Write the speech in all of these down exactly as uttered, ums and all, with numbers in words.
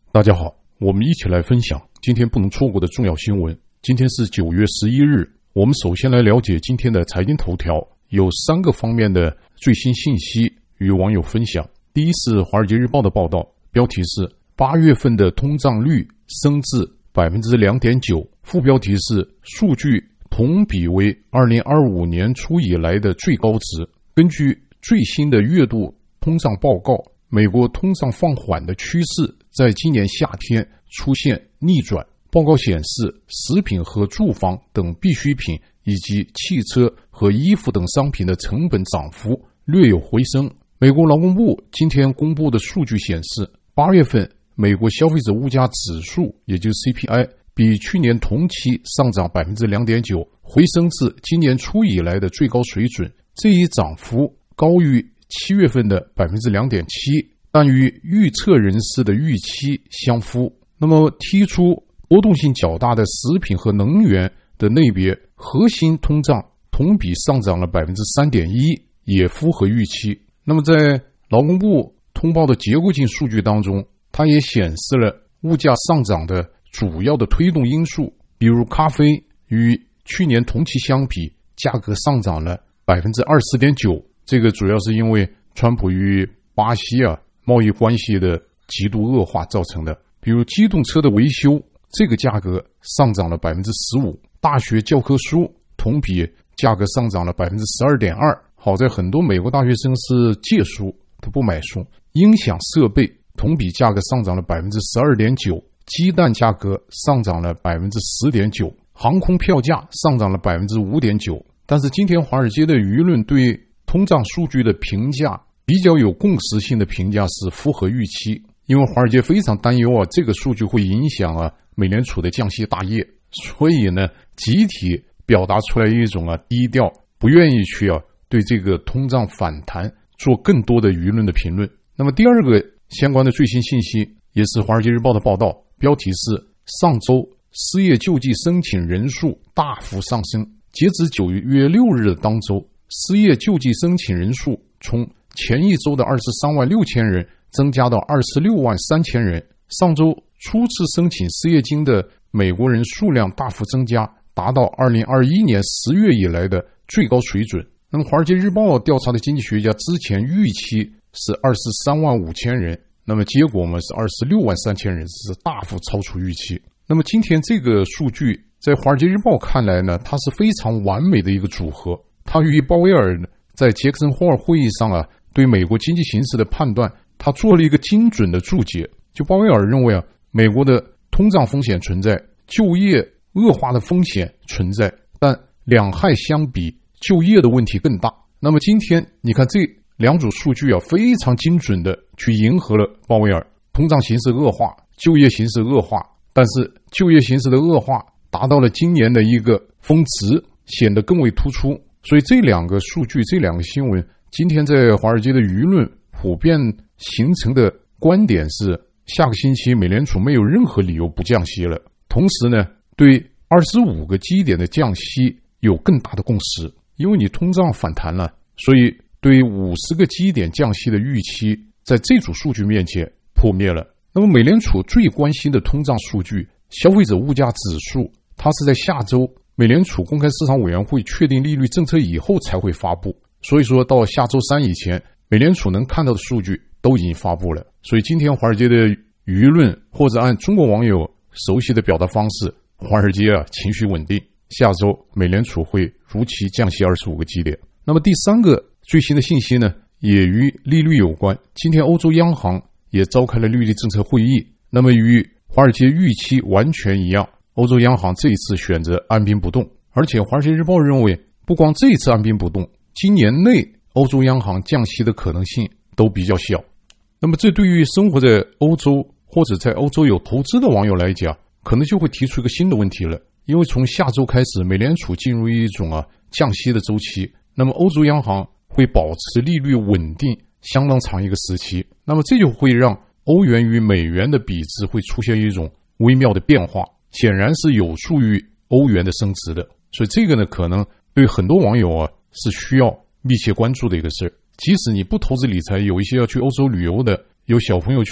大家好，我们一起来分享今天不能错过的重要新闻。今天是九月十一日，我们首先来了解今天的财经头条，有三个方面的最新信息与网友分享。第一是《华尔街日报》的报道，标题是八月份的通胀率升至 百分之两点九， 副标题是数据同比为二零二五年初以来的最高值。根据最新的月度通胀报告，美国通胀放缓的趋势在今年夏天出现逆转。报告显示，食品和住房等必需品以及汽车和衣服等商品的成本涨幅略有回升。美国劳工部今天公布的数据显示，八月份美国消费者物价指数，也就是 C P I， 比去年同期上涨 百分之两点九， 回升至今年初以来的最高水准。这一涨幅高于七月份的 百分之两点七， 但与预测人士的预期相符。那么提出波动性较大的食品和能源的类别，核心通胀同比上涨了 百分之三点一， 也符合预期。那么在劳工部通报的结构性数据当中，它也显示了物价上涨的主要的推动因素，比如咖啡与去年同期相比，价格上涨了 百分之二十四点九， 这个主要是因为川普与巴西啊贸易关系的极度恶化造成的。比如机动车的维修，这个价格上涨了 百分之十五， 大学教科书同比价格上涨了 百分之十二点二， 好在很多美国大学生是借书，他不买书。音响设备同比价格上涨了 百分之十二点九， 鸡蛋价格上涨了 百分之十点九， 航空票价上涨了 百分之五点九。 但是今天华尔街的舆论对通胀数据的评价比较有共识性的评价是符合预期，因为华尔街非常担忧啊，这个数据会影响啊美联储的降息大业，所以呢，集体表达出来一种啊低调，不愿意去啊对这个通胀反弹做更多的舆论的评论。那么第二个相关的最新信息也是《华尔街日报》的报道，标题是上周失业救济申请人数大幅上升。截至九月六日的当周，失业救济申请人数从前一周的二十三万六千人增加到二十六万三千人。上周初次申请失业金的美国人数量大幅增加，达到二零二一年十月以来的最高水准。那么《华尔街日报》调查的经济学家之前预期是二十三万五千人，那么结果呢是二十六万三千人，是大幅超出预期。那么今天这个数据在《华尔街日报》看来呢，它是非常完美的一个组合。它与鲍威尔在杰克森霍尔会议上啊对美国经济形势的判断，他做了一个精准的注解。就鲍威尔认为啊，美国的通胀风险存在，就业恶化的风险存在，但两害相比，就业的问题更大。那么今天你看这两组数据啊，非常精准的去迎合了鲍威尔，通胀形势恶化，就业形势恶化，但是就业形势的恶化达到了今年的一个峰值，显得更为突出。所以这两个数据，这两个新闻，今天在华尔街的舆论普遍形成的观点是，下个星期美联储没有任何理由不降息了。同时呢，对二十五个基点的降息有更大的共识，因为你通胀反弹了，所以对五十个基点降息的预期在这组数据面前破灭了。那么美联储最关心的通胀数据消费者物价指数，它是在下周美联储公开市场委员会确定利率政策以后才会发布，所以说到下周三以前，美联储能看到的数据都已经发布了。所以今天华尔街的舆论，或者按中国网友熟悉的表达方式，华尔街啊情绪稳定，下周美联储会如期降息二十五个基点。那么第三个最新的信息呢，也与利率有关。今天欧洲央行也召开了利率政策会议，那么与华尔街预期完全一样，欧洲央行这一次选择按兵不动，而且华尔街日报认为，不光这一次按兵不动，今年内欧洲央行降息的可能性都比较小。那么这对于生活在欧洲或者在欧洲有投资的网友来讲，可能就会提出一个新的问题了。因为从下周开始，美联储进入一种啊降息的周期，那么欧洲央行会保持利率稳定相当长一个时期，那么这就会让欧元与美元的比值会出现一种微妙的变化，显然是有助于欧元的升值的。所以这个呢，可能对很多网友啊是需要密切关注的一个事儿。即使你不投资理财，有一些要去欧洲旅游的，有小朋友去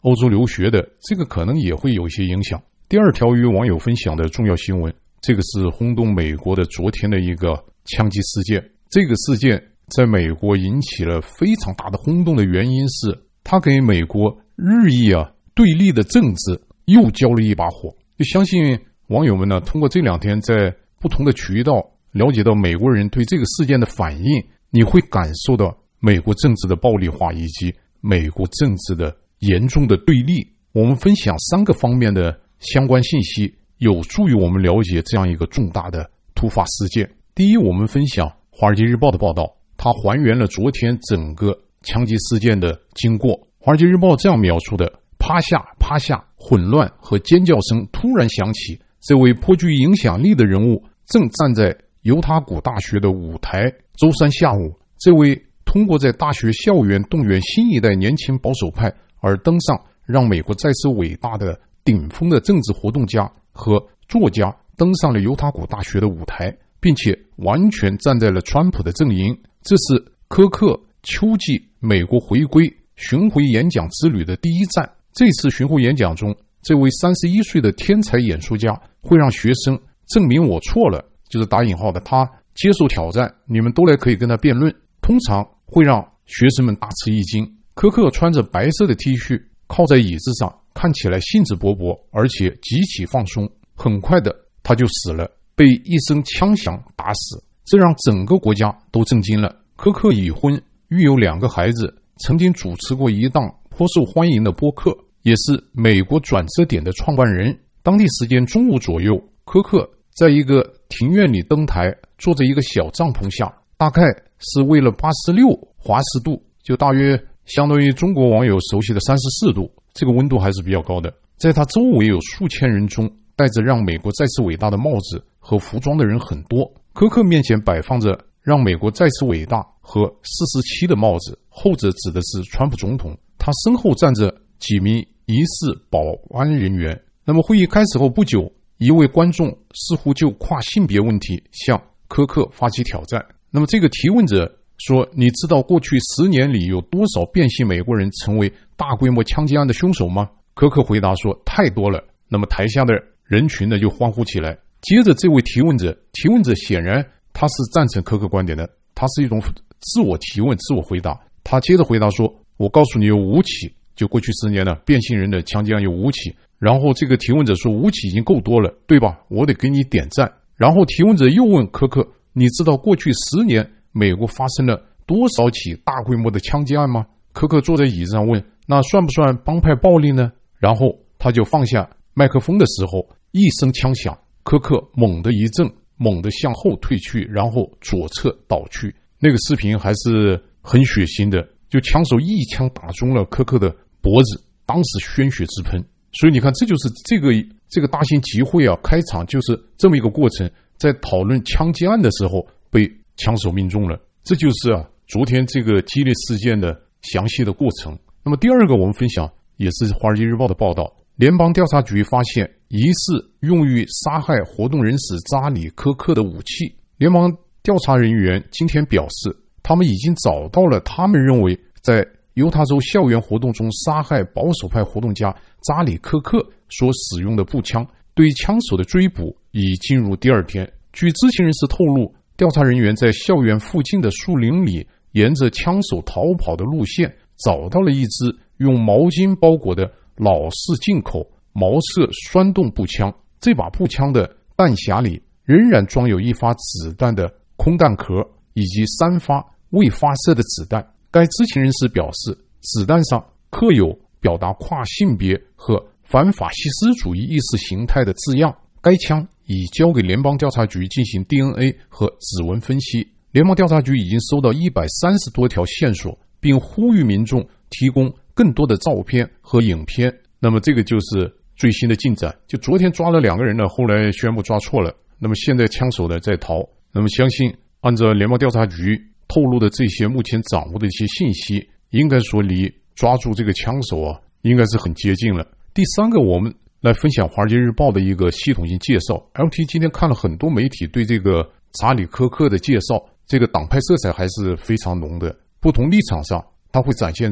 欧洲留学的，这个可能也会有一些影响。第二条与网友分享的重要新闻，这个是轰动美国的昨天的一个枪击事件。这个事件在美国引起了非常大的轰动的原因是，它给美国日益啊对立的政治又浇了一把火。就相信网友们呢，通过这两天在不同的渠道了解到美国人对这个事件的反应，你会感受到美国政治的暴力化以及美国政治的严重的对立。我们分享三个方面的相关信息，有助于我们了解这样一个重大的突发事件。第一，我们分享《华尔街日报》的报道，它还原了昨天整个枪击事件的经过。《华尔街日报》这样描述的：趴下，趴下，混乱和尖叫声突然响起，这位颇具影响力的人物正站在犹他谷大学的舞台。周三下午，这位通过在大学校园动员新一代年轻保守派而登上让美国再次伟大的顶峰的政治活动家和作家登上了犹他谷大学的舞台，并且完全站在了川普的阵营。这是柯克秋季美国回归巡回演讲之旅的第一站。这次巡回演讲中，这位三十一岁的天才演说家会让学生证明我错了，就是打引号的，他接受挑战，你们都来可以跟他辩论，通常会让学生们大吃一惊。柯克穿着白色的 T 恤，靠在椅子上，看起来兴致勃勃，而且极其放松。很快的，他就死了，被一声枪响打死，这让整个国家都震惊了。柯克已婚，育有两个孩子，曾经主持过一档颇受欢迎的播客，也是美国转折点的创办人。当地时间中午左右，柯克在一个庭院里登台，坐在一个小帐篷下，大概是为了八十六华氏度，就大约相当于中国网友熟悉的三十四度，这个温度还是比较高的。在他周围有数千人中，戴着让美国再次伟大的帽子和服装的人很多。柯克面前摆放着让美国再次伟大和四十七的帽子，后者指的是川普总统。他身后站着几名疑似保安人员。那么会议开始后不久，一位观众似乎就跨性别问题向柯克发起挑战。那么这个提问者说，你知道过去十年里有多少变性美国人成为大规模枪击案的凶手吗？柯克回答说，太多了。那么台下的人群呢就欢呼起来。接着这位提问者提问者显然他是赞成柯克观点的，他是一种自我提问自我回答。他接着回答说，我告诉你有五起，就过去十年呢变性人的枪击案有五起。然后这个提问者说，五起已经够多了，对吧？我得给你点赞。然后提问者又问柯克，你知道过去十年美国发生了多少起大规模的枪击案吗？柯克坐在椅子上问，那算不算帮派暴力呢？然后他就放下麦克风的时候，一声枪响，柯克猛地一震，猛地向后退去，然后左侧倒去。那个视频还是很血腥的，就枪手一枪打中了柯克的脖子，当时鲜血直喷。所以你看，这就是这个这个大型集会啊，开场就是这么一个过程，在讨论枪击案的时候被枪手命中了。这就是啊昨天这个激烈事件的详细的过程。那么第二个我们分享也是《华尔街日报》的报道，联邦调查局发现疑似用于杀害活动人士扎里·柯克的武器。联邦调查人员今天表示，他们已经找到了他们认为在犹他州校园活动中杀害保守派活动家扎里·柯克所使用的步枪，对枪手的追捕已进入第二天。据知情人士透露，调查人员在校园附近的树林里，沿着枪手逃跑的路线找到了一支用毛巾包裹的老式进口毛瑟栓动步枪。这把步枪的弹匣里仍然装有一发子弹的空弹壳以及三发未发射的子弹。该知情人士表示，子弹上刻有表达跨性别和反法西斯主义意识形态的字样。该枪已交给联邦调查局进行 D N A 和指纹分析。联邦调查局已经收到一百三十多条线索，并呼吁民众提供更多的照片和影片。那么这个就是最新的进展，就昨天抓了两个人呢，后来宣布抓错了。那么现在枪手呢在逃。那么相信按照联邦调查局透露的这些目前掌握的一些信息，应该说离抓住这个枪手啊，应该是很接近了。第三个，我们来分享《华尔街日报》的一个系统性介绍。L T 今天看了很多媒体对这个查理·柯克的介绍，这个党派色彩还是非常浓的。不同立场上，它会展现出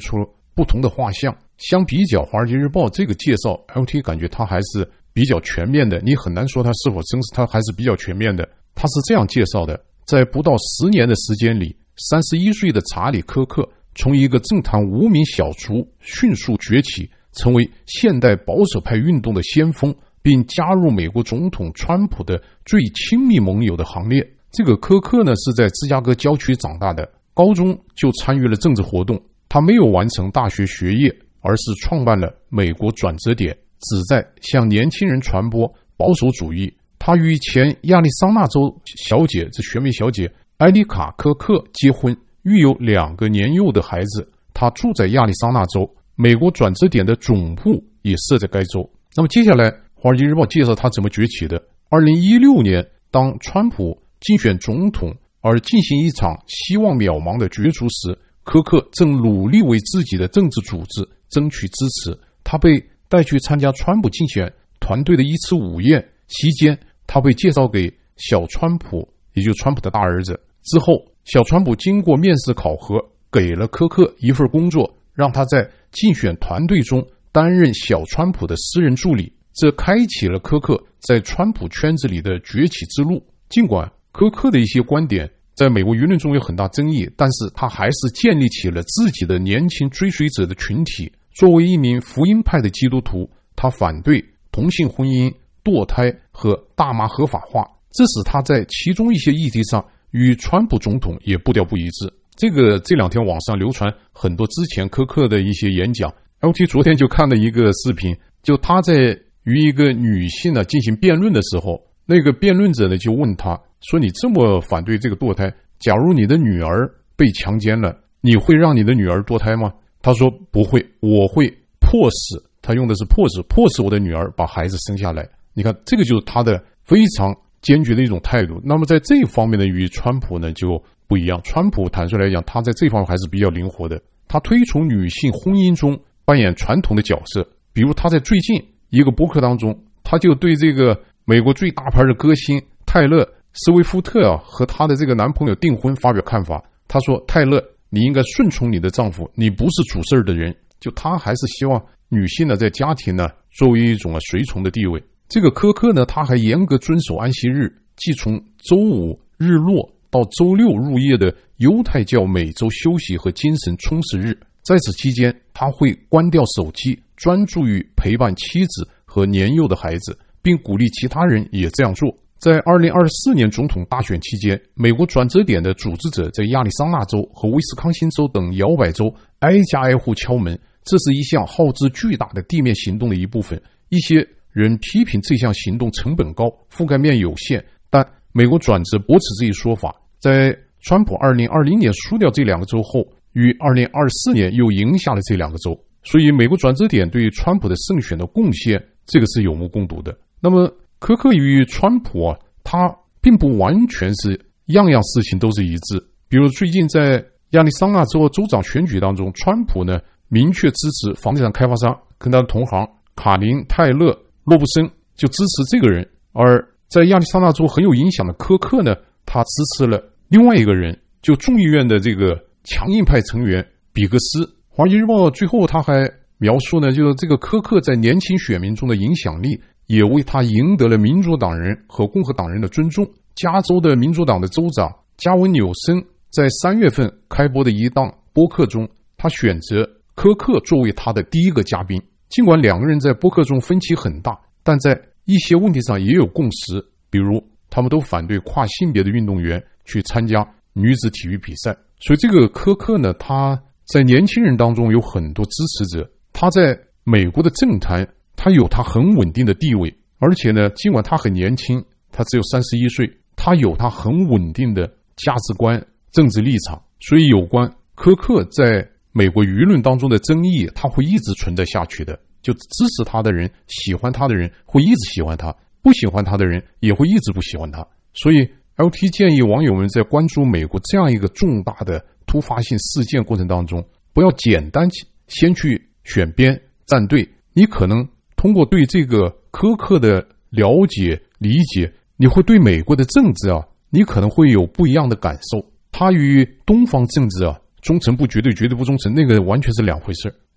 不同的画像。相比较《华尔街日报》这个介绍 ，L T 感觉它还是比较全面的，你很难说它是否真实，它还是比较全面的。它是这样介绍的：在不到十年的时间里，三十一岁的查理·科克从一个政坛无名小卒迅速崛起，成为现代保守派运动的先锋，并加入美国总统川普的最亲密盟友的行列。这个科克呢是在芝加哥郊区长大的，高中就参与了政治活动。他没有完成大学学业，而是创办了美国转折点，旨在向年轻人传播保守主义。他与前亚利桑那州小姐，这选美小姐埃里卡·科克结婚，育有两个年幼的孩子。他住在亚利桑那州，美国转折点的总部也设在该州。那么接下来《华尔街日报》介绍他怎么崛起的。二零一六年，当川普竞选总统而进行一场希望渺茫的角逐时，科克正努力为自己的政治组织争取支持。他被带去参加川普竞选团队的一次午宴，期间他被介绍给小川普，也就是川普的大儿子。之后，小川普经过面试考核，给了科克一份工作，让他在竞选团队中担任小川普的私人助理。这开启了科克在川普圈子里的崛起之路。尽管科克的一些观点在美国舆论中有很大争议，但是他还是建立起了自己的年轻追随者的群体。作为一名福音派的基督徒，他反对同性婚姻、堕胎和大麻合法化，这使他在其中一些议题上与川普总统也步调不一致。这个这两天网上流传很多之前科克的一些演讲。L T 昨天就看了一个视频，就他在与一个女性呢进行辩论的时候，那个辩论者呢就问他说：“你这么反对这个堕胎，假如你的女儿被强奸了，你会让你的女儿堕胎吗？”他说：“不会，我会迫使，他用的是迫使，迫使我的女儿把孩子生下来。”你看，这个就是他的非常坚决的一种态度。那么在这一方面呢，与川普呢就不一样。川普坦率来讲，他在这方面还是比较灵活的。他推崇女性婚姻中扮演传统的角色，比如他在最近一个播客当中，他就对这个美国最大牌的歌星泰勒·斯威夫特啊和她的这个男朋友订婚发表看法。他说：“泰勒，你应该顺从你的丈夫，你不是主事儿的人。”就他还是希望女性呢在家庭呢作为一种啊随从的地位。这个科克呢，他还严格遵守安息日，即从周五日落到周六入夜的犹太教每周休息和精神充实日。在此期间，他会关掉手机，专注于陪伴妻子和年幼的孩子，并鼓励其他人也这样做。在二零二四年总统大选期间，美国转折点的组织者在亚利桑那州和威斯康星州等摇摆州挨家挨户敲门，这是一项耗资巨大的地面行动的一部分。一些人批评这项行动成本高，覆盖面有限，但美国转折驳斥这一说法。在川普二零二零年输掉这两个州后，于二零二四年又赢下了这两个州，所以美国转折点对川普的胜选的贡献，这个是有目共睹的。那么科克与川普啊，他并不完全是样样事情都是一致。比如最近在亚利桑那州州长选举当中，川普呢明确支持房地产开发商跟他的同行卡林·泰勒·洛布森，就支持这个人。而在亚利桑那州很有影响的科克呢，他支持了另外一个人，就众议院的这个强硬派成员比格斯。华尔街日报最后他还描述呢，就是这个科克在年轻选民中的影响力，也为他赢得了民主党人和共和党人的尊重。加州的民主党的州长加文·纽森在三月份开播的一档播客中，他选择科克作为他的第一个嘉宾。尽管两个人在播客中分歧很大，但在一些问题上也有共识，比如他们都反对跨性别的运动员去参加女子体育比赛。所以这个科克呢，他在年轻人当中有很多支持者，他在美国的政坛他有他很稳定的地位，而且呢，尽管他很年轻，他只有三十一岁，他有他很稳定的价值观、政治立场。所以有关科克在美国舆论当中的争议，他会一直存在下去的。就支持他的人、喜欢他的人会一直喜欢他，不喜欢他的人也会一直不喜欢他。所以 L T 建议网友们在关注美国这样一个重大的突发性事件过程当中，不要简单先去选边站队。你可能通过对这个苛刻的了解理解，你会对美国的政治啊，你可能会有不一样的感受。它与东方政治啊，忠诚不绝对，绝对不忠诚，那个完全是两回事。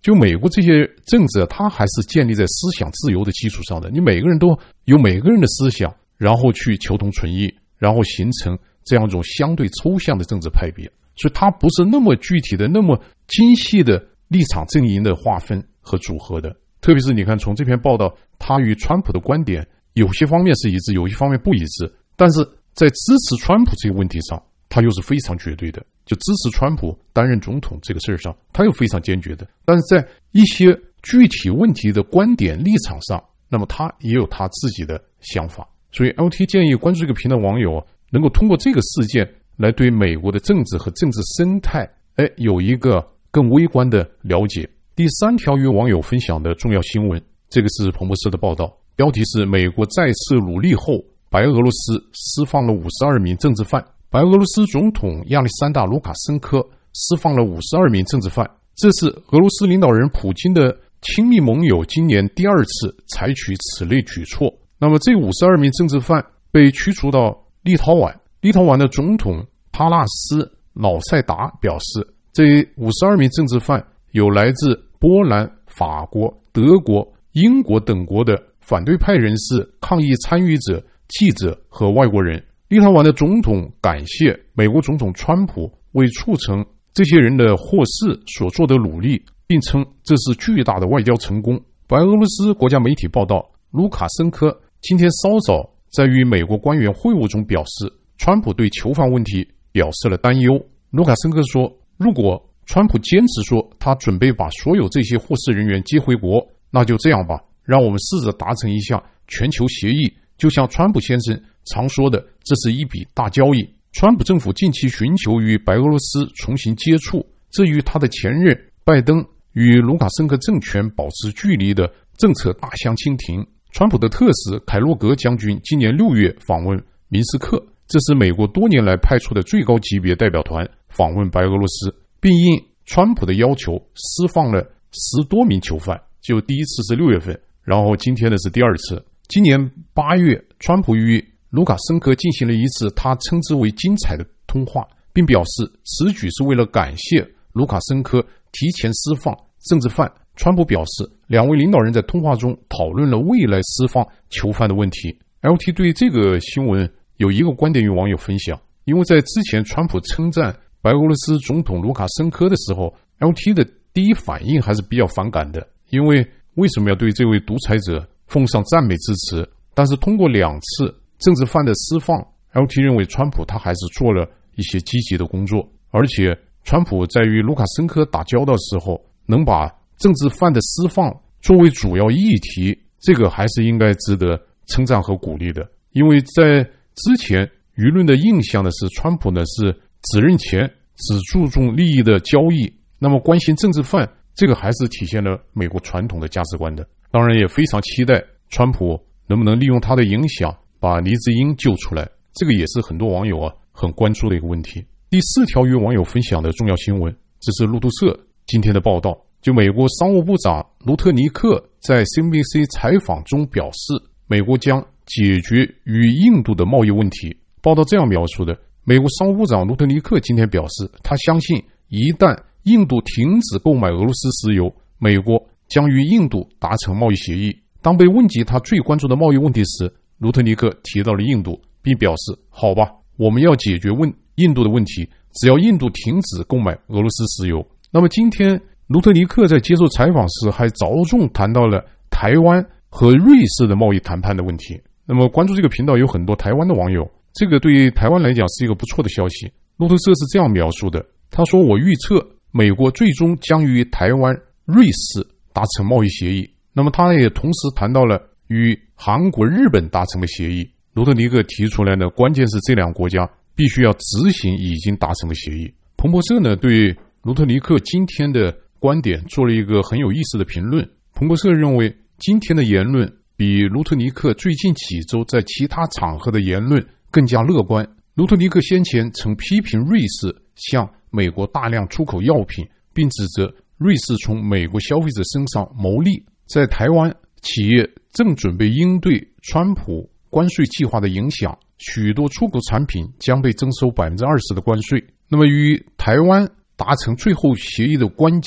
就美国这些政治，它还是建立在思想自由的基础上的。你每个人都有每个人的思想，然后去求同存异，然后形成这样一种相对抽象的政治派别。所以它不是那么具体的、那么精细的立场阵营的划分和组合的。特别是你看，从这篇报道，他与川普的观点有些方面是一致，有些方面不一致，但是在支持川普这个问题上，他又是非常绝对的。就支持川普担任总统这个事儿上，他又非常坚决的。但是在一些具体问题的观点立场上，那么他也有他自己的想法。所以 L T 建议关注这个频道网友能够通过这个事件来对美国的政治和政治生态，哎，有一个更微观的了解。第三条与网友分享的重要新闻，这个是彭博社的报道，标题是美国再次努力后，白俄罗斯释放了五十二名政治犯。白俄罗斯总统亚历山大·卢卡申科释放了五十二名政治犯，这是俄罗斯领导人普京的亲密盟友今年第二次采取此类举措。那么这五十二名政治犯被驱逐到立陶宛，立陶宛的总统帕纳斯·瑙塞达表示，这五十二名政治犯有来自波兰、法国、德国、英国等国的反对派人士、抗议参与者、记者和外国人。立陶宛的总统感谢美国总统川普为促成这些人的获释所做的努力，并称这是巨大的外交成功。白俄罗斯国家媒体报道，卢卡申科今天稍早在与美国官员会晤中表示，川普对囚犯问题表示了担忧。卢卡申科说，如果川普坚持说他准备把所有这些获释人员接回国，那就这样吧，让我们试着达成一项全球协议，就像川普先生常说的，这是一笔大交易。川普政府近期寻求与白俄罗斯重新接触，这与他的前任拜登与卢卡申科政权保持距离的政策大相径庭。川普的特使凯洛格将军今年六月访问明斯克，这是美国多年来派出的最高级别代表团访问白俄罗斯，并应川普的要求释放了十多名囚犯。就第一次是六月份，然后今天的是第二次。今年八月，川普与卢卡申科进行了一次他称之为精彩的通话，并表示此举是为了感谢卢卡申科提前释放政治犯。川普表示，两位领导人在通话中讨论了未来释放囚犯的问题。L T 对这个新闻有一个观点与网友分享，因为在之前川普称赞白俄罗斯总统卢卡申科的时候， L T 的第一反应还是比较反感的，因为为什么要对这位独裁者奉上赞美之词？但是通过两次政治犯的释放， L T 认为川普他还是做了一些积极的工作，而且川普在与卢卡申科打交道的时候，能把政治犯的释放作为主要议题，这个还是应该值得称赞和鼓励的。因为在之前舆论的印象的是，川普呢是只认钱，只注重利益的交易，那么关心政治犯，这个还是体现了美国传统的价值观的。当然也非常期待川普能不能利用他的影响把黎智英救出来，这个也是很多网友啊很关注的一个问题。第四条与网友分享的重要新闻，这是路透社今天的报道。就美国商务部长卢特尼克在 C N B C 采访中表示，美国将解决与印度的贸易问题。报道这样描述的，美国商务部长卢特尼克今天表示，他相信一旦印度停止购买俄罗斯石油，美国将与印度达成贸易协议。当被问及他最关注的贸易问题时，卢特尼克提到了印度，并表示，好吧，我们要解决问印度的问题，只要印度停止购买俄罗斯石油。那么今天卢特尼克在接受采访时还着重谈到了台湾和瑞士的贸易谈判的问题。那么关注这个频道有很多台湾的网友，这个对于台湾来讲是一个不错的消息。路透社是这样描述的，他说，我预测美国最终将与台湾、瑞士达成贸易协议。那么他也同时谈到了与韩国、日本达成的协议。卢特尼克提出来呢，关键是这两个国家必须要执行已经达成的协议。彭博社呢对卢特尼克今天的观点做了一个很有意思的评论。彭博社认为，今天的言论比卢特尼克最近几周在其他场合的言论更加乐观。卢特尼克先前曾批评瑞士向美国大量出口药品，并指责瑞士从美国消费者身上牟利。在台湾，企业正准备应对川普关税计划的影响，许多出口产品将被征收 百分之二十 的关税。那么与台湾达成最后协议的关键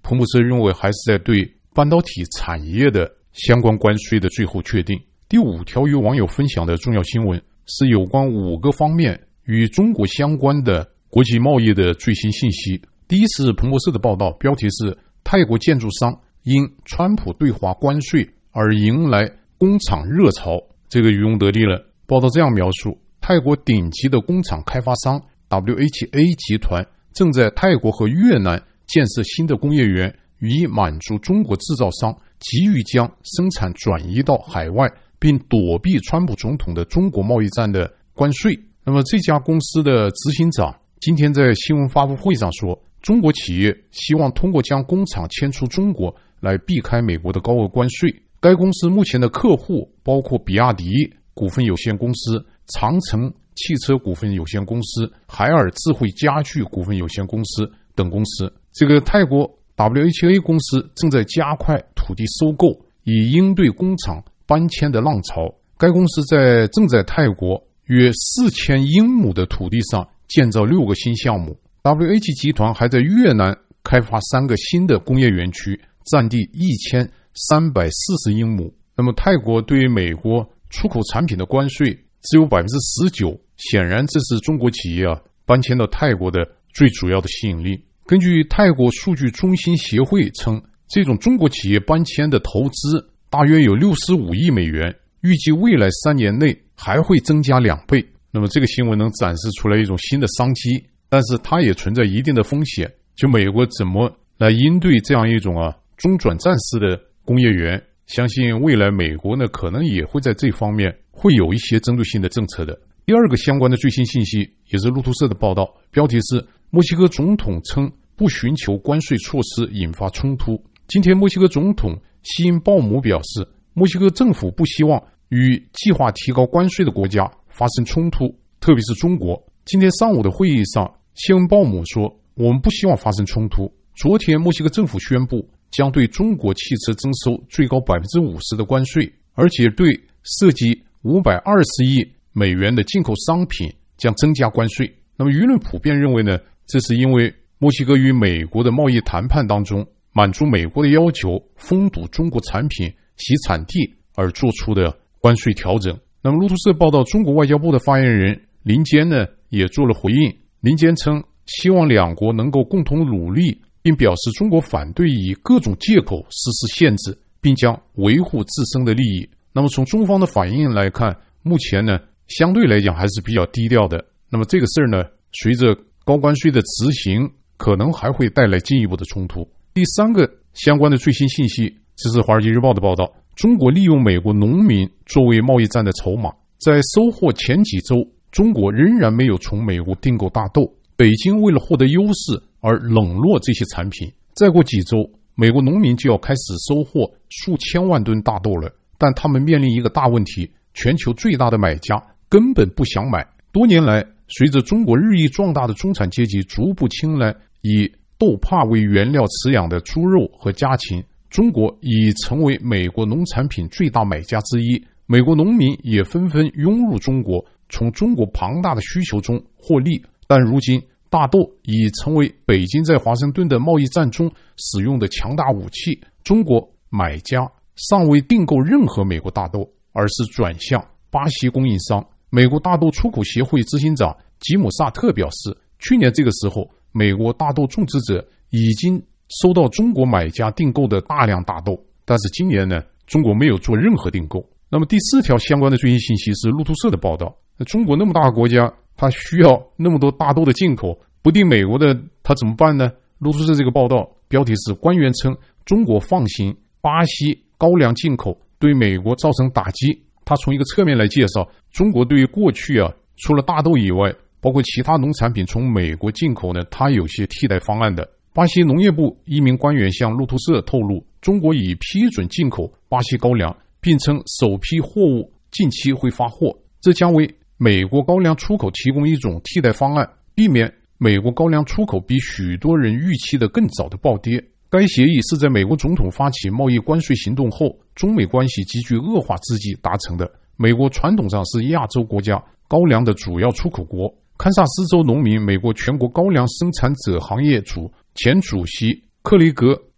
彭博社认为还是在对半导体产业的相关关税的最后确定。第五条与网友分享的重要新闻是有关五个方面与中国相关的国际贸易的最新信息。第一是彭博社的报道，标题是泰国建筑商因川普对华关税而迎来工厂热潮，这个渔翁得利了。报道这样描述，泰国顶级的工厂开发商 W H A 集团正在泰国和越南建设新的工业园，以满足中国制造商急于将生产转移到海外，并躲避川普总统的中国贸易战的关税。那么这家公司的执行长今天在新闻发布会上说，中国企业希望通过将工厂迁出中国来避开美国的高额关税。该公司目前的客户包括比亚迪股份有限公司、长城汽车股份有限公司、海尔智慧家具股份有限公司等公司。这个泰国 W H A 公司正在加快土地收购，以应对工厂搬迁的浪潮。该公司在正在泰国约四千英亩的土地上建造六个新项目。 W H 集团还在越南开发三个新的工业园区，占地一千三百四十英亩。那么泰国对于美国出口产品的关税只有 百分之十九， 显然这是中国企业啊搬迁到泰国的最主要的吸引力。根据泰国数据中心协会称，这种中国企业搬迁的投资大约有六十五亿美元，预计未来三年内还会增加两倍。那么这个新闻能展示出来一种新的商机，但是它也存在一定的风险。就美国怎么来应对这样一种啊中转站式的工业园，相信未来美国呢可能也会在这方面会有一些针对性的政策的。第二个相关的最新信息也是路透社的报道，标题是墨西哥总统称不寻求关税措施引发冲突。今天墨西哥总统西恩鲍姆表示，墨西哥政府不希望与计划提高关税的国家发生冲突，特别是中国。今天上午的会议上，西恩鲍姆说，我们不希望发生冲突。昨天墨西哥政府宣布将对中国汽车征收最高 百分之五十 的关税，而且对涉及五百二十亿美元的进口商品将增加关税。那么舆论普遍认为呢，这是因为墨西哥与美国的贸易谈判当中满足美国的要求，封堵中国产品其产地而做出的关税调整。那么路透社报道，中国外交部的发言人林坚呢也做了回应。林坚称，希望两国能够共同努力，并表示中国反对以各种借口实施限制，并将维护自身的利益。那么从中方的反应来看，目前呢相对来讲还是比较低调的。那么这个事儿呢，随着高关税的执行，可能还会带来进一步的冲突。第三个相关的最新信息，这是《华尔街日报》的报道，中国利用美国农民作为贸易战的筹码。在收获前几周，中国仍然没有从美国订购大豆，北京为了获得优势而冷落这些产品。再过几周，美国农民就要开始收获数千万吨大豆了，但他们面临一个大问题，全球最大的买家根本不想买。多年来，随着中国日益壮大的中产阶级逐步青睐以豆粕为原料饲养的猪肉和家禽，中国已成为美国农产品最大买家之一。美国农民也纷纷涌入中国，从中国庞大的需求中获利。但如今大豆已成为北京在华盛顿的贸易战中使用的强大武器。中国买家尚未订购任何美国大豆，而是转向巴西供应商。美国大豆出口协会执行长吉姆萨特表示，去年这个时候，美国大豆种植者已经收到中国买家订购的大量大豆，但是今年呢，中国没有做任何订购。那么第四条相关的最新信息是路透社的报道，中国那么大的国家，它需要那么多大豆的进口，不订美国的它怎么办呢？路透社这个报道标题是，官员称中国放行巴西高粱进口对美国造成打击。他从一个侧面来介绍，中国对于过去啊，除了大豆以外，包括其他农产品从美国进口呢，它有些替代方案的。巴西农业部一名官员向路透社透露，中国已批准进口巴西高粱，并称首批货物近期会发货，这将为美国高粱出口提供一种替代方案，避免美国高粱出口比许多人预期的更早的暴跌。该协议是在美国总统发起贸易关税行动后，中美关系急剧恶化之际达成的。美国传统上是亚洲国家高粱的主要出口国。堪萨斯州农民美国全国高粱生产者行业组前主席克雷格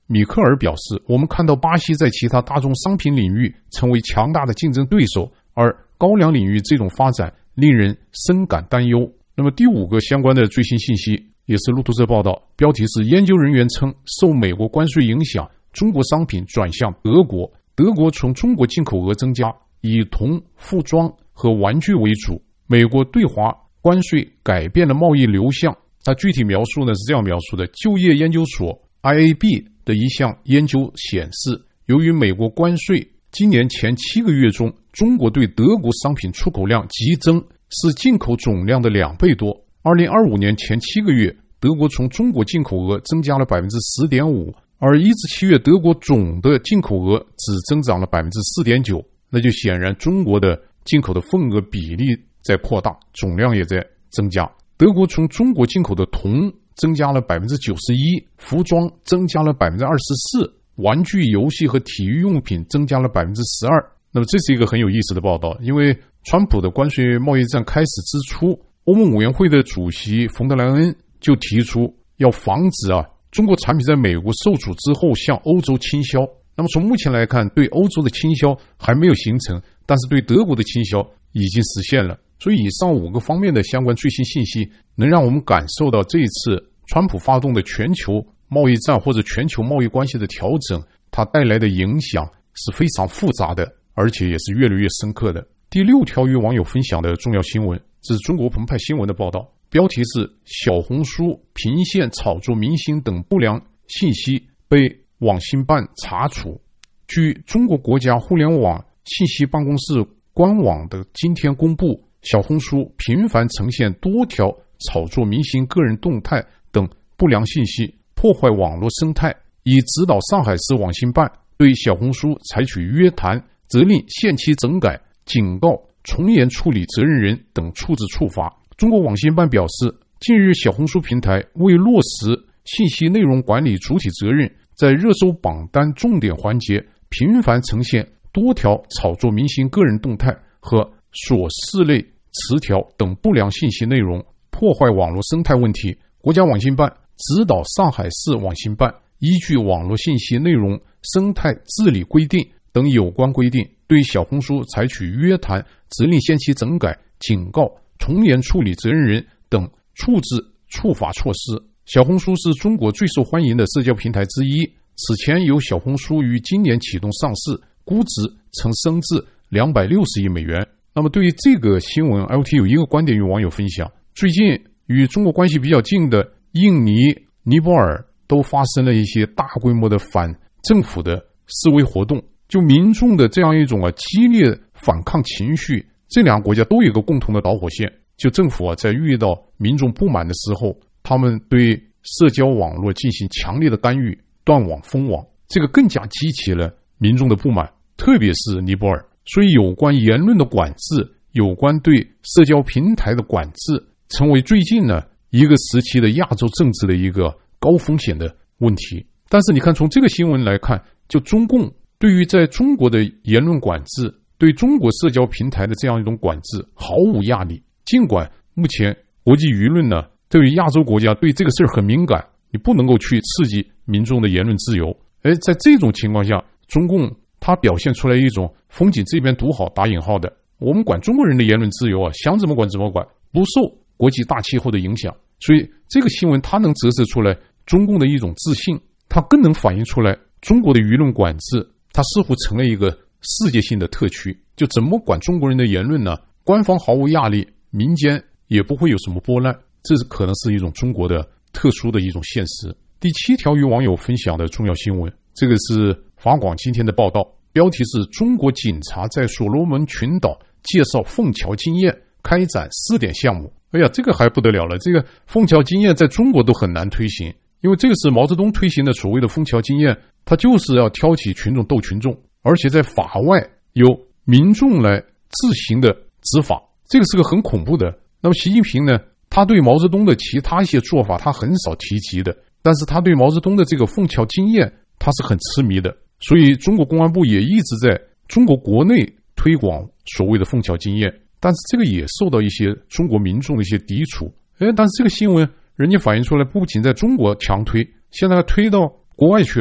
米克尔表示，我们看到巴西在其他大宗商品领域成为强大的竞争对手，而高粱领域这种发展令人深感担忧。那么第五个相关的最新信息也是路透社报道，标题是研究人员称，受美国关税影响，中国商品转向德国，德国从中国进口额增加，以铜、服装和玩具为主。美国对华关税改变了贸易流向。它具体描述呢是这样描述的：就业研究所 I A B 的一项研究显示，由于美国关税，今年前七个月中，中国对德国商品出口量急增，是进口总量的两倍多。二零二五年前七个月，德国从中国进口额增加了 百分之十点五， 而一至七月德国总的进口额只增长了 百分之四点九， 那就显然中国的进口的份额比例在扩大，总量也在增加。德国从中国进口的铜增加了 百分之九十一， 服装增加了 百分之二十四， 玩具、游戏和体育用品增加了 百分之十二。 那么这是一个很有意思的报道，因为川普的关税贸易战开始之初，欧盟委员会的主席冯德莱恩就提出要防止啊中国产品在美国受阻之后向欧洲倾销。那么从目前来看，对欧洲的倾销还没有形成，但是对德国的倾销已经实现了。所以以上五个方面的相关最新信息，能让我们感受到这一次川普发动的全球贸易战或者全球贸易关系的调整，它带来的影响是非常复杂的，而且也是越来越深刻的。第六条与网友分享的重要新闻，这是中国澎湃新闻的报道，标题是小红书频现炒作明星等不良信息被网信办查处。据中国国家互联网信息办公室官网的今天公布，小红书频繁呈现多条炒作明星个人动态等不良信息，破坏网络生态，已指导上海市网信办对小红书采取约谈、责令限期整改、警告、从严处理责任人等处置处罚。中国网信办表示，近日小红书平台为落实信息内容管理主体责任，在热搜榜单重点环节频繁呈现多条炒作明星个人动态和琐事类词条等不良信息内容，破坏网络生态问题。国家网信办指导上海市网信办依据网络信息内容生态治理规定等有关规定，对小红书采取约谈、责令限期整改、警告、从严处理责任人等处置处罚措施。小红书是中国最受欢迎的社交平台之一，此前由小红书于今年启动上市，估值曾升至两百六十亿美元。那么对于这个新闻 L T 有一个观点与网友分享，最近与中国关系比较近的印尼、尼泊尔都发生了一些大规模的反政府的示威活动，就民众的这样一种啊激烈反抗情绪，这两个国家都有一个共同的导火线，就政府啊在遇到民众不满的时候，他们对社交网络进行强烈的干预，断网封网，这个更加激起了民众的不满，特别是尼泊尔。所以有关言论的管制，有关对社交平台的管制，成为最近呢一个时期的亚洲政治的一个高风险的问题。但是你看从这个新闻来看，就中共对于在中国的言论管制，对中国社交平台的这样一种管制毫无压力。尽管目前国际舆论呢对于亚洲国家对这个事儿很敏感，你不能够去刺激民众的言论自由，而在这种情况下，中共它表现出来一种风景这边独好打引号的，我们管中国人的言论自由啊，想怎么管怎么管，不受国际大气候的影响。所以这个新闻它能折射出来中共的一种自信，它更能反映出来中国的舆论管制它似乎成了一个世界性的特区，就怎么管中国人的言论呢？官方毫无压力，民间也不会有什么波澜，这是可能是一种中国的特殊的一种现实。第七条与网友分享的重要新闻，这个是法广今天的报道，标题是中国警察在所罗门群岛介绍凤桥经验，开展试点项目。哎呀，这个还不得了了，这个凤桥经验在中国都很难推行，因为这个是毛泽东推行的所谓的凤桥经验，它就是要挑起群众斗群众，而且在法外由民众来自行的执法，这个是个很恐怖的。那么习近平呢，他对毛泽东的其他一些做法他很少提及的，但是他对毛泽东的这个凤桥经验他是很痴迷的，所以中国公安部也一直在中国国内推广所谓的凤桥经验，但是这个也受到一些中国民众的一些抵触。哎，但是这个新闻人家反映出来，不仅在中国强推，现在推到国外去了，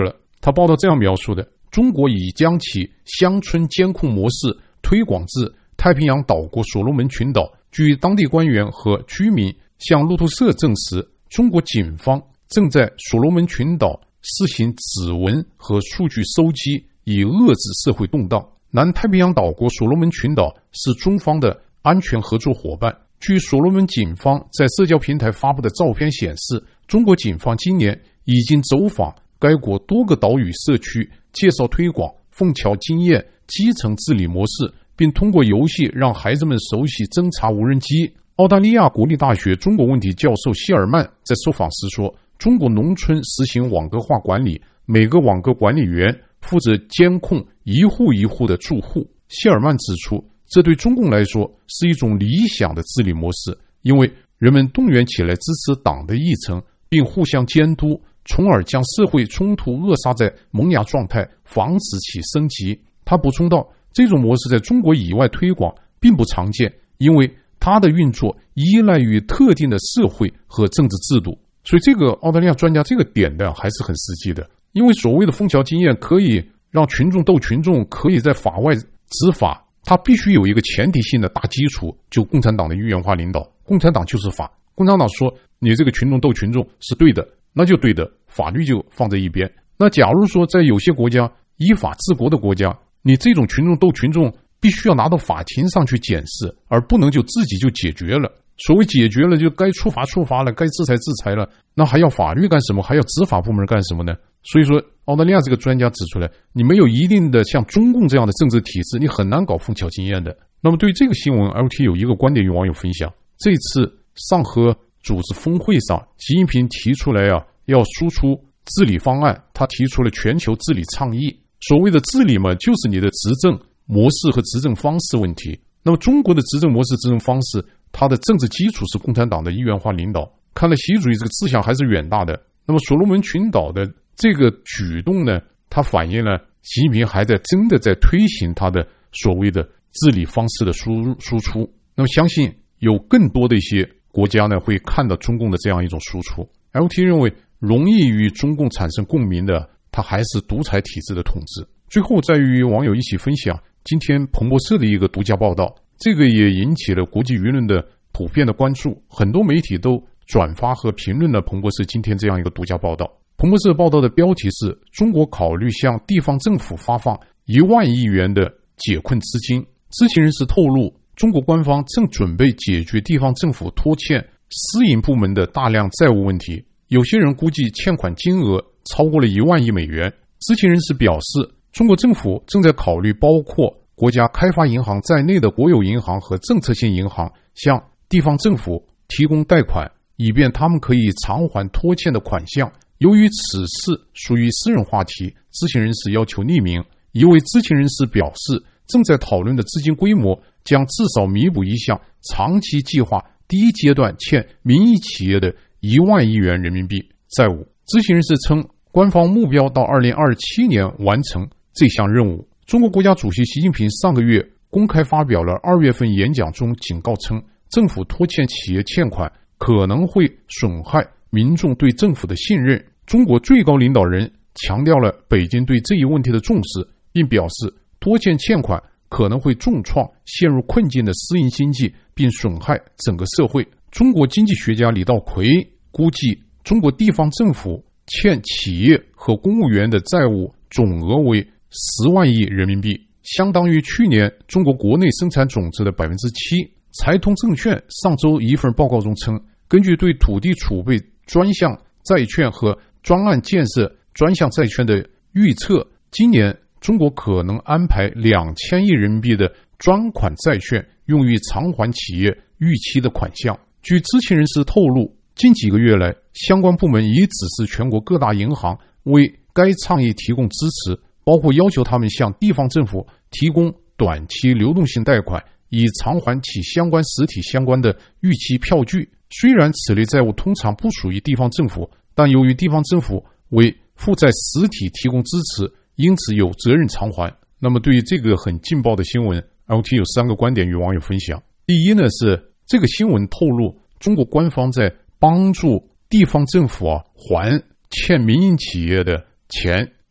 他报道这样描述的：中国已将其乡村监控模式推广至太平洋岛国所罗门群岛。据当地官员和居民向路透社证实，中国警方正在所罗门群岛试行指纹和数据收集，以遏制社会动荡。南太平洋岛国所罗门群岛是中方的安全合作伙伴。据所罗门警方在社交平台发布的照片显示，中国警方今年已经走访该国多个岛屿社区，介绍推广凤桥经验基层治理模式，并通过游戏让孩子们熟悉侦察无人机。澳大利亚国立大学中国问题教授希尔曼在受访时说，中国农村实行网格化管理，每个网格管理员负责监控一户一户的住户。希尔曼指出，这对中共来说是一种理想的治理模式，因为人们动员起来支持党的议程，并互相监督，从而将社会冲突扼杀在萌芽状态，防止其升级。他补充道，这种模式在中国以外推广并不常见，因为它的运作依赖于特定的社会和政治制度。所以这个澳大利亚专家这个点的还是很实际的，因为所谓的枫桥经验可以让群众斗群众，可以在法外执法，它必须有一个前提性的大基础，就共产党的一元化领导。共产党就是法，共产党说你这个群众斗群众是对的，那就对的，法律就放在一边。那假如说在有些国家依法治国的国家，你这种群众斗群众必须要拿到法庭上去检视，而不能就自己就解决了。所谓解决了，就该处罚处罚了，该制裁制裁了，那还要法律干什么？还要执法部门干什么呢？所以说澳大利亚这个专家指出来，你没有一定的像中共这样的政治体制，你很难搞枫桥经验的。那么对于这个新闻 L T 有一个观点与网友分享，这次上合组织峰会上，习近平提出来啊，要输出治理方案，他提出了全球治理倡议。所谓的治理嘛，就是你的执政模式和执政方式问题。那么中国的执政模式、执政方式，它的政治基础是共产党的一元化领导。看来习主席这个志向还是远大的。那么所罗门群岛的这个举动呢，它反映了习近平还在真的在推行他的所谓的治理方式的输输出。那么相信有更多的一些国家呢会看到中共的这样一种输出。L T 认为，容易与中共产生共鸣的，它还是独裁体制的统治。最后再与网友一起分享今天彭博社的一个独家报道，这个也引起了国际舆论的普遍的关注，很多媒体都转发和评论了彭博社今天这样一个独家报道。彭博社报道的标题是，中国考虑向地方政府发放一万亿元的解困资金。知情人士透露，中国官方正准备解决地方政府拖欠私营部门的大量债务问题，有些人估计欠款金额超过了一万亿美元。知情人士表示，中国政府正在考虑包括国家开发银行在内的国有银行和政策性银行向地方政府提供贷款，以便他们可以偿还拖欠的款项。由于此事属于私人话题，知情人士要求匿名。一位知情人士表示，正在讨论的资金规模将至少弥补一项长期计划第一阶段欠民营企业的一万亿元人民币债务。知情人士称，官方目标到二零二七年完成这项任务。中国国家主席习近平上个月公开发表了二月份演讲中警告称，政府拖欠企业欠款可能会损害民众对政府的信任。中国最高领导人强调了北京对这一问题的重视，并表示拖欠欠款可能会重创陷入困境的私营经济，并损害整个社会。中国经济学家李稻葵估计，中国地方政府欠企业和公务员的债务总额为十万亿人民币，相当于去年中国国内生产总值的 百分之七。 财通证券上周一份报告中称，根据对土地储备专项债券和专案建设专项债券的预测，今年中国可能安排两千亿人民币的专款债券用于偿还企业逾期的款项。据知情人士透露，近几个月来，相关部门已指示全国各大银行为该倡议提供支持，包括要求他们向地方政府提供短期流动性贷款，以偿还其相关实体相关的逾期票据。虽然此类债务通常不属于地方政府，但由于地方政府为负债实体提供支持，因此有责任偿还。那么对于这个很劲爆的新闻， L T 有三个观点与网友分享。第一呢，是这个新闻透露中国官方在帮助地方政府啊还欠民营企业的钱，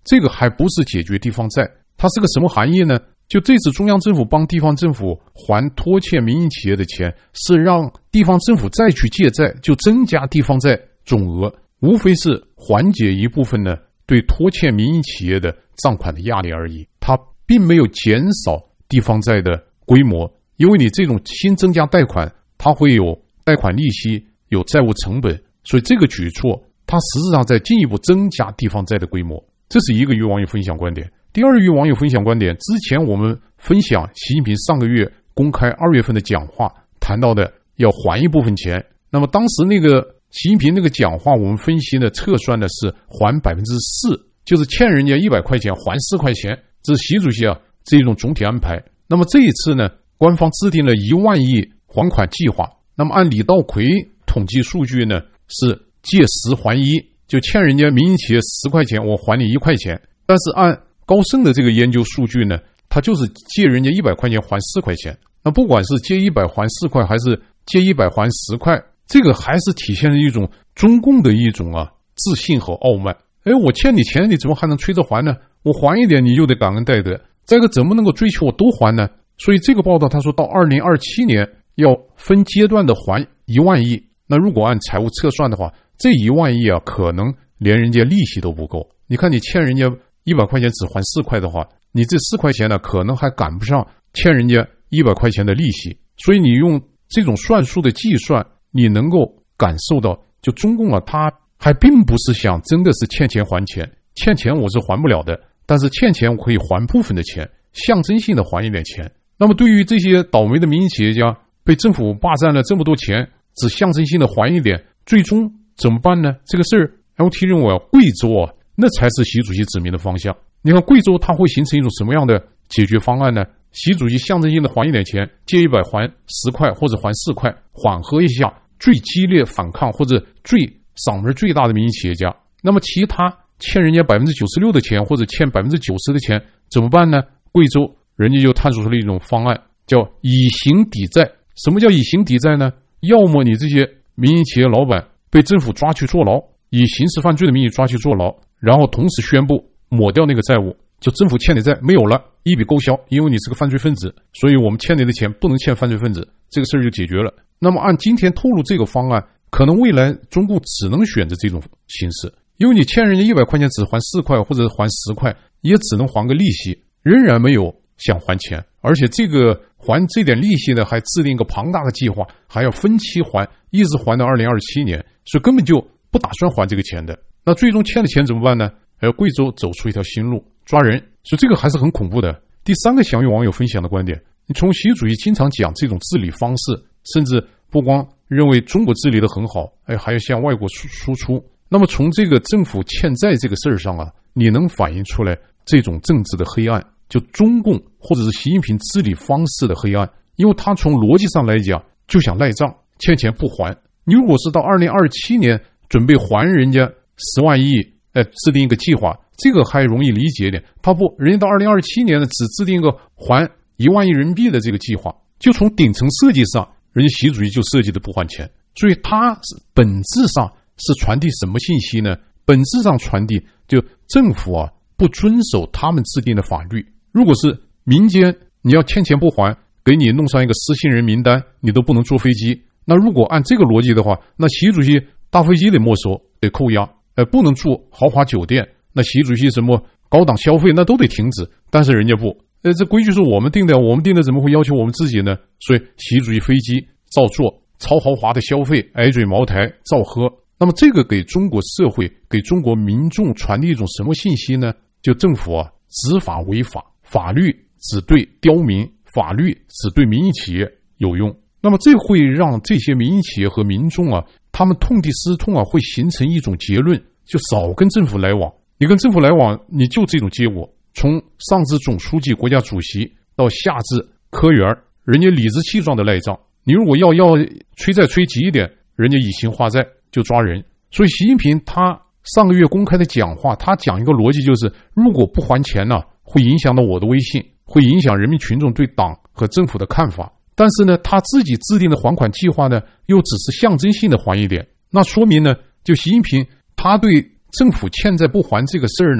这个还不是解决地方债，它是个什么含义呢？就这次中央政府帮地方政府还拖欠民营企业的钱，是让地方政府再去借债，就增加地方债总额，无非是缓解一部分呢对拖欠民营企业的账款的压力而已，它并没有减少地方债的规模，因为你这种新增加贷款，它会有贷款利息，有债务成本，所以这个举措它实质上在进一步增加地方债的规模。这是一个与网友分享观点。第二与网友分享观点，之前我们分享习近平上个月公开二月份的讲话谈到的要还一部分钱，那么当时那个习近平那个讲话我们分析呢，测算的是还 百分之四， 就是欠人家一百块钱还四块钱，这是习主席啊这一种总体安排。那么这一次呢，官方制定了一万亿还款计划，那么按李稻葵统计数据呢是借十还一，就欠人家民营企业十块钱我还你一块钱，但是按高盛的这个研究数据呢，他就是借人家一百块钱还四块钱。那不管是借一百还四块还是借一百还十块，这个还是体现了一种中共的一种啊自信和傲慢。哎，我欠你钱你怎么还能催着还呢？我还一点你就得感恩戴德，这个怎么能够追求我多还呢？所以这个报道他说到二零二七年要分阶段的还一万亿，那如果按财务测算的话，这一万亿啊可能连人家利息都不够。你看你欠人家一百块钱只还四块的话，你这四块钱呢可能还赶不上欠人家一百块钱的利息。所以你用这种算术的计算，你能够感受到就中共啊他还并不是想真的是欠钱还钱，欠钱我是还不了的，但是欠钱我可以还部分的钱，象征性的还一点钱。那么对于这些倒霉的民营企业家被政府霸占了这么多钱，只象征性的还一点，最终怎么办呢？这个事儿 L T 认为啊，贵州啊那才是习主席指明的方向。你看贵州它会形成一种什么样的解决方案呢？习主席象征性的还一点钱，借一百还十块或者还四块，缓和一下最激烈反抗或者最嗓门最大的民营企业家。那么其他欠人家 百分之九十六 的钱或者欠 百分之九十 的钱怎么办呢？贵州人家就探索出了一种方案，叫以刑抵债。什么叫以刑抵债呢？要么你这些民营企业老板被政府抓去坐牢，以刑事犯罪的名义抓去坐牢，然后同时宣布抹掉那个债务，就政府欠你债没有了，一笔勾销，因为你是个犯罪分子，所以我们欠你的钱不能欠犯罪分子，这个事儿就解决了。那么按今天透露这个方案，可能未来中共只能选择这种形式，因为你欠人家一百块钱只还四块或者还十块，也只能还个利息，仍然没有想还钱，而且这个还这点利息呢还制定一个庞大的计划，还要分期还，一直还到二零二七年，所以根本就不打算还这个钱的。那最终欠的钱怎么办呢？还有贵州走出一条新路，抓人，所以这个还是很恐怖的。第三个想与网友分享的观点，你从习主席经常讲这种治理方式，甚至不光认为中国治理的很好，哎，还要向外国输出。那么从这个政府欠债这个事儿上啊，你能反映出来这种政治的黑暗，就中共或者是习近平治理方式的黑暗。因为他从逻辑上来讲就想赖账，欠钱不还。你如果是到二零二七年准备还人家十万亿，哎，制定一个计划，这个还容易理解一点。他不，人家到二零二七年呢，只制定一个还一万亿人民币的这个计划，就从顶层设计上，人家习主席就设计的不还钱。所以他是本质上是传递什么信息呢？本质上传递就政府啊不遵守他们制定的法律。如果是民间，你要欠钱不还，给你弄上一个失信人名单，你都不能坐飞机。那如果按这个逻辑的话，那习主席大飞机得没收，得扣押，呃，不能住豪华酒店。那习主席什么高档消费那都得停止，但是人家不，呃，这规矩是我们定的，我们定的怎么会要求我们自己呢？所以习主席飞机照坐，超豪华的消费，矮嘴茅台照喝。那么这个给中国社会、给中国民众传递一种什么信息呢？就政府啊执法违法，法律只对刁民，法律只对民营企业有用。那么这会让这些民营企业和民众啊，他们痛定思痛啊，会形成一种结论，就少跟政府来往。你跟政府来往，你就这种结果。从上至总书记、国家主席到下至科员，人家理直气壮的赖账。你如果要要催债催急一点，人家以刑化债就抓人。所以习近平他上个月公开的讲话，他讲一个逻辑，就是如果不还钱呢、啊，会影响到我的威信，会影响人民群众对党和政府的看法。但是呢，他自己制定的还款计划呢，又只是象征性的还一点。那说明呢，就习近平他对政府欠债不还这个事儿呢，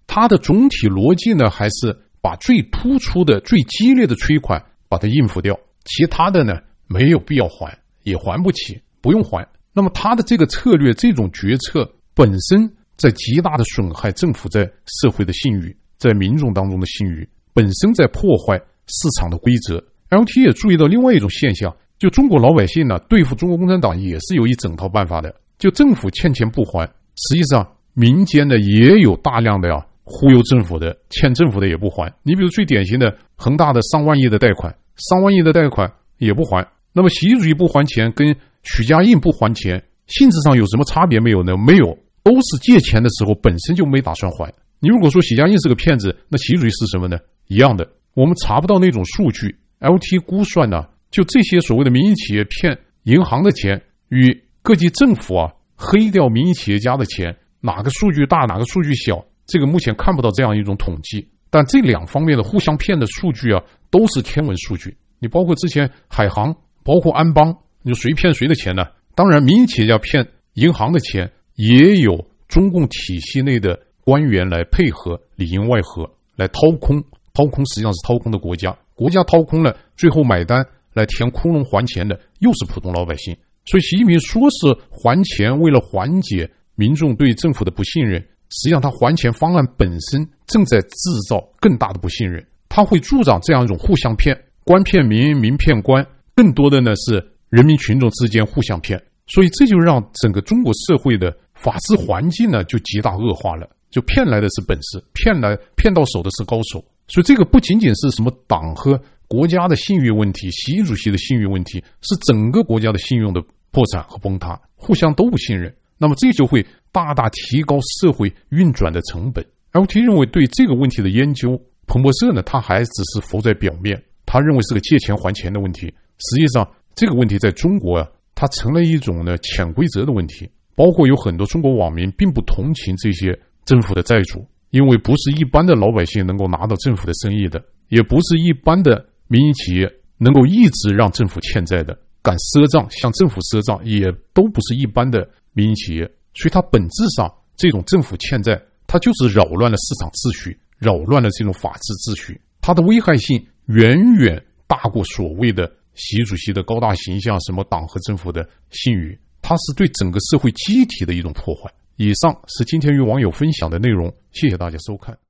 它的总体逻辑呢，还是把最突出的、最激烈的催款把它应付掉，其他的呢没有必要还，也还不起，不用还。那么他的这个策略、这种决策本身在极大的损害政府在社会的信誉，在民众当中的信誉，本身在破坏市场的规则。 L T 也注意到另外一种现象，就中国老百姓呢对付中国共产党也是有一整套办法的，就政府欠钱不还，实际上民间的也有大量的呀忽悠政府的，欠政府的也不还。你比如最典型的恒大的上万亿的贷款，上万亿的贷款也不还。那么习主席不还钱跟许家印不还钱性质上有什么差别没有呢？没有，都是借钱的时候本身就没打算还。你如果说许家印是个骗子，那习主席是什么呢？一样的，我们查不到那种数据。 L T 估算呢，就这些所谓的民营企业骗银行的钱与各级政府啊黑掉民营企业家的钱，哪个数据大哪个数据小，这个目前看不到这样一种统计。但这两方面的互相骗的数据啊都是天文数据。你包括之前海航，包括安邦，你说谁骗谁的钱呢？当然民营企业家骗银行的钱，也有中共体系内的官员来配合，里应外合来掏空，掏空实际上是掏空的国家，国家掏空了，最后买单来填窟窿还钱的又是普通老百姓。所以习近平说是还钱，为了缓解民众对政府的不信任，实际上他还钱方案本身正在制造更大的不信任，他会助长这样一种互相骗，官骗民，民骗官，更多的呢是人民群众之间互相骗。所以这就让整个中国社会的法治环境呢就极大恶化了，就骗来的是本事，骗来骗到手的是高手。所以这个不仅仅是什么党和国家的信誉问题，习主席的信誉问题，是整个国家的信用的破产和崩塌，互相都不信任。那么这就会大大提高社会运转的成本。 L T 认为对这个问题的研究，彭博社呢他还只是浮在表面，他认为是个借钱还钱的问题。实际上这个问题在中国啊，它成了一种呢潜规则的问题，包括有很多中国网民并不同情这些政府的债主，因为不是一般的老百姓能够拿到政府的生意的，也不是一般的民营企业能够一直让政府欠债的，敢赊账向政府赊账也都不是一般的民营企业。所以它本质上这种政府欠债，它就是扰乱了市场秩序，扰乱了这种法治秩序，它的危害性远远大过所谓的习主席的高大形象，什么党和政府的信誉，它是对整个社会机体的一种破坏。以上是今天与网友分享的内容，谢谢大家收看。